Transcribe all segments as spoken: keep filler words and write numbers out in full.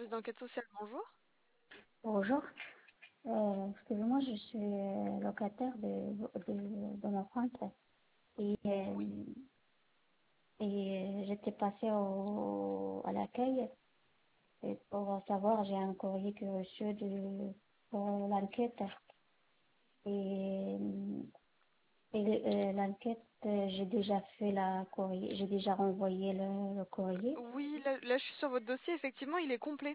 service d'enquête sociale, bonjour. Bonjour. Euh, excusez-moi, je suis euh, locataire de, de, de mon compte et, Oui. euh, et j'étais passée au, à l'accueil et pour savoir, j'ai un courrier que j'ai reçu de, pour l'enquête et, et euh, l'enquête, euh, j'ai déjà fait la courrier, j'ai déjà renvoyé le, le courrier. Oui, là, là, je suis sur votre dossier, effectivement, il est complet.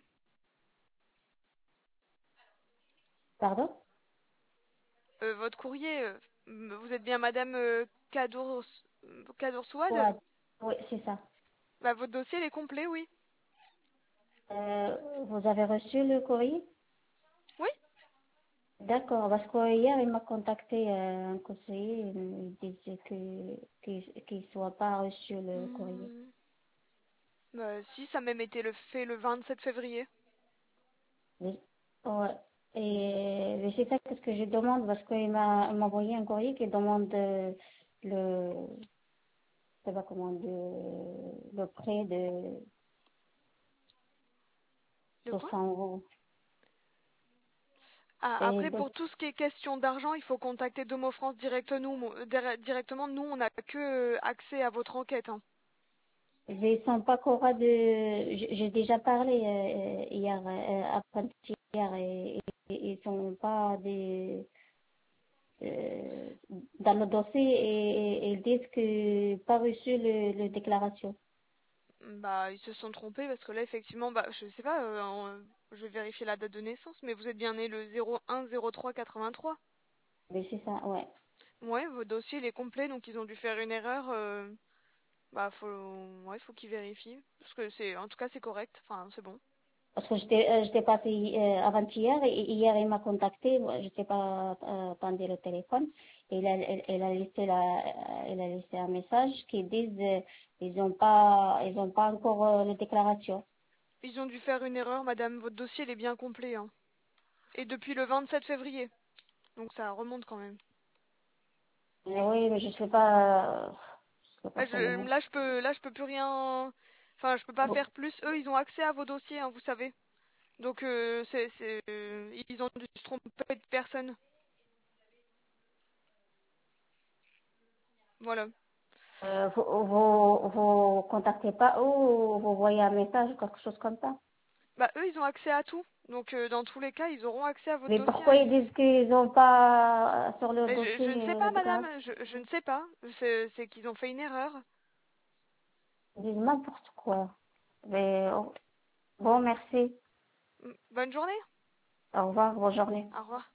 Pardon? Euh, votre courrier, euh, m- vous êtes bien Madame euh, Kadour, Kadour Souad? Ouais, oui, c'est ça. Bah, votre dossier, il est complet, oui. Euh, vous avez reçu le courrier? Oui? D'accord, parce que hier il m'a contacté euh, un conseiller, il disait que qu'il qu'il soit pas reçu le courrier. Hmm, bah, si, ça a même été le fait le vingt-sept février. Oui. Ouais. Et mais c'est ça qu'est-ce que je demande parce qu'il m'a il m'a envoyé un courrier qui demande euh, le je sais pas comment de le prêt de De quoi? soixante euros. Ah, Et après, donc, pour tout ce qui est question d'argent, il faut contacter Domo France direct, nous, euh, dire- directement. Nous, on n'a que euh, accès à votre enquête, hein. ils sont pas courants de j'ai j'ai déjà parlé euh, hier euh, après-hier et, et ils sont pas des euh, dans le dossier et, et ils disent que pas reçu le, le déclaration. Bah, ils se sont trompés parce que là, effectivement, bah, je sais pas, euh, en- je vais vérifier la date de naissance, mais vous êtes bien né le zéro un zéro trois quatre-vingt-trois. Mais c'est ça, ouais. Ouais, votre dossier, il est complet, donc ils ont dû faire une erreur. euh, Bah, faut, ouais, faut qu'ils vérifient. Parce que c'est, en tout cas, c'est correct. Enfin, c'est bon. Parce que j'étais euh, j'étais passée euh, avant-hier et et hier il m'a contacté, moi, je sais pas euh, attendez le téléphone et il a, elle, elle a laissé la euh, elle a laissé un message qui disent euh, ils ont pas ils ont pas encore euh, la déclaration. Ils ont dû faire une erreur, madame. Votre dossier, il est bien complet, hein. Et depuis le vingt-sept février. Donc ça remonte quand même. Mais oui, mais je sais pas euh, je sais pas Là, je, comment. là, je peux, là, je peux plus rien. Enfin, je peux pas Bon, faire plus. Eux, ils ont accès à vos dossiers, hein, vous savez. Donc, euh, c'est, c'est, euh, ils ont dû se tromper de personne. Voilà. euh, vous, vous vous contactez pas ou vous voyez un message ou quelque chose comme ça. Bah, eux, ils ont accès à tout. Donc, euh, dans tous les cas, ils auront accès à votre Mais dossier, pourquoi hein. ils disent qu'ils n'ont pas euh, sur le Mais je, dossier je ne sais euh, pas, le madame. déclaration? Je, je ne sais pas. C'est, c'est qu'ils ont fait une erreur. Ils disent n'importe quoi. Mais oh, bon, merci. Bonne journée. Au revoir, bonne journée. Au revoir.